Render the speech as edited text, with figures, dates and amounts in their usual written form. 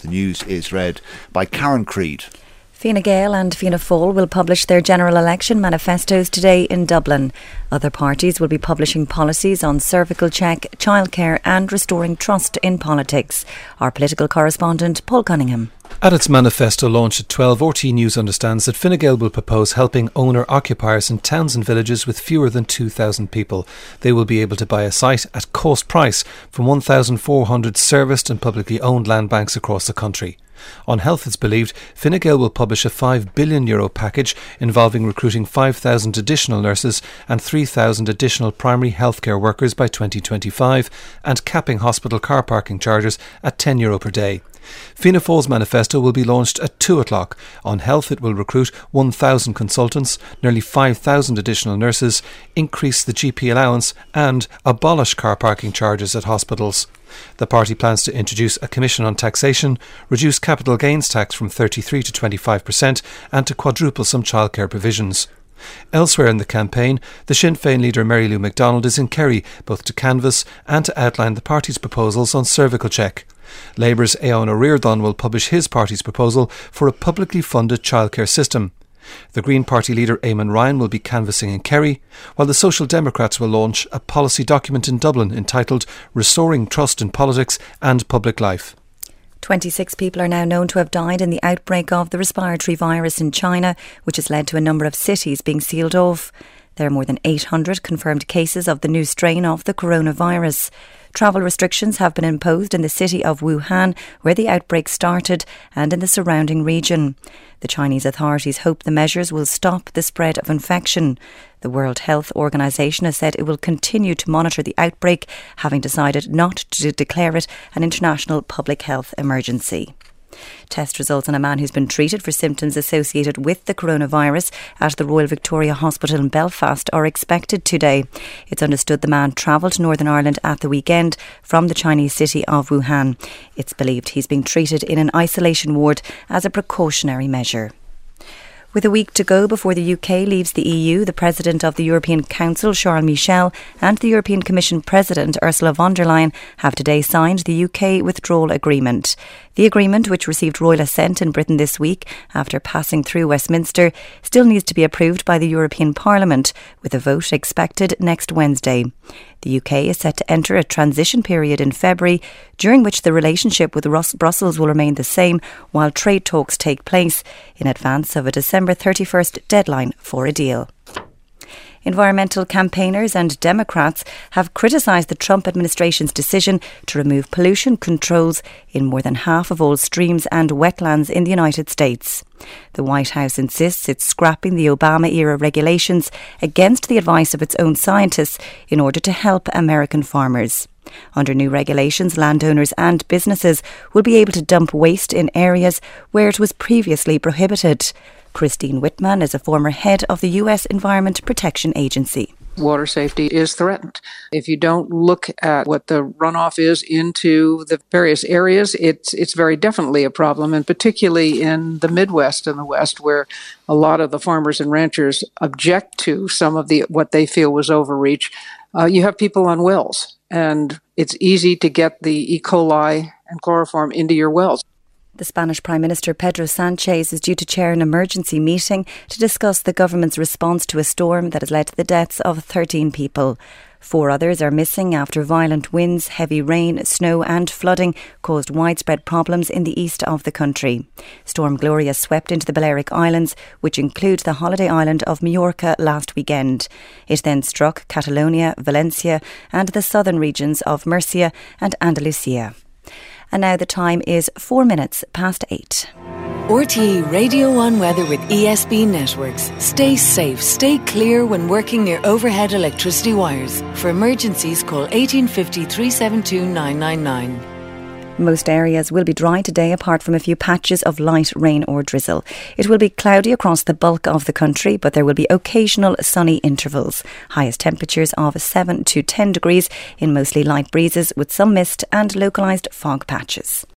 The news is read by Karen Creed. Fine Gael and Fianna Fáil will publish their general election manifestos today in Dublin. Other parties will be publishing policies on cervical check, childcare and restoring trust in politics. Our political correspondent Paul Cunningham. At its manifesto launch at 12, RTÉ News understands that Fine Gael will propose helping owner-occupiers in towns and villages with fewer than 2,000 people. They will be able to buy a site at cost price from 1,400 serviced and publicly owned land banks across the country. On health, it's believed Fine Gael will publish a €5 billion package involving recruiting 5,000 additional nurses and 3,000 additional primary healthcare workers by 2025 and capping hospital car parking charges at €10 per day. Fianna Fáil's manifesto will be launched at 2 o'clock. On health, it will recruit 1,000 consultants, nearly 5,000 additional nurses, increase the GP allowance and abolish car parking charges at hospitals. The party plans to introduce a commission on taxation, reduce capital gains tax from 33% to 25% and to quadruple some childcare provisions. Elsewhere in the campaign, the Sinn Féin leader Mary Lou McDonald is in Kerry, both to canvass and to outline the party's proposals on cervical check. Labour's Eoin O'Riordan will publish his party's proposal for a publicly funded childcare system. The Green Party leader Eamon Ryan will be canvassing in Kerry, while the Social Democrats will launch a policy document in Dublin entitled Restoring Trust in Politics and Public Life. 26 people are now known to have died in the outbreak of the respiratory virus in China, which has led to a number of cities being sealed off. There are more than 800 confirmed cases of the new strain of the coronavirus. Travel restrictions have been imposed in the city of Wuhan, where the outbreak started, and in the surrounding region. The Chinese authorities hope the measures will stop the spread of infection. The World Health Organization has said it will continue to monitor the outbreak, having decided not to declare it an international public health emergency. Test results on a man who's been treated for symptoms associated with the coronavirus at the Royal Victoria Hospital in Belfast are expected today. It's understood the man travelled to Northern Ireland at the weekend from the Chinese city of Wuhan. It's believed he's being treated in an isolation ward as a precautionary measure. With a week to go before the UK leaves the EU, the President of the European Council, Charles Michel, and the European Commission President, Ursula von der Leyen, have today signed the UK withdrawal agreement. The agreement, which received royal assent in Britain this week after passing through Westminster, still needs to be approved by the European Parliament, with a vote expected next Wednesday. The UK is set to enter a transition period in February, during which the relationship with Brussels will remain the same while trade talks take place, in advance of a December 31st deadline for a deal. Environmental campaigners and Democrats have criticised the Trump administration's decision to remove pollution controls in more than half of all streams and wetlands in the United States. The White House insists it's scrapping the Obama-era regulations against the advice of its own scientists in order to help American farmers. Under new regulations, landowners and businesses will be able to dump waste in areas where it was previously prohibited. Christine Whitman is a former head of the US Environment Protection Agency. Water safety is threatened. If you don't look at what the runoff is into the various areas, it's very definitely a problem, and particularly in the Midwest and the West, where a lot of the farmers and ranchers object to some of what they feel was overreach. You have people on wells, and it's easy to get the E. coli and chloroform into your wells. The Spanish Prime Minister Pedro Sánchez is due to chair an emergency meeting to discuss the government's response to a storm that has led to the deaths of 13 people. 4 others are missing after violent winds, heavy rain, snow and flooding caused widespread problems in the east of the country. Storm Gloria swept into the Balearic Islands, which include the holiday island of Majorca, last weekend. It then struck Catalonia, Valencia and the southern regions of Murcia and Andalusia. And now the time is 4 minutes past 8. RTÉ Radio 1 weather with ESB Networks. Stay safe, stay clear when working near overhead electricity wires. For emergencies, call 1850 372 999. Most areas will be dry today, apart from a few patches of light rain or drizzle. It will be cloudy across the bulk of the country, but there will be occasional sunny intervals. Highest temperatures of 7 to 10 degrees in mostly light breezes with some mist and localised fog patches.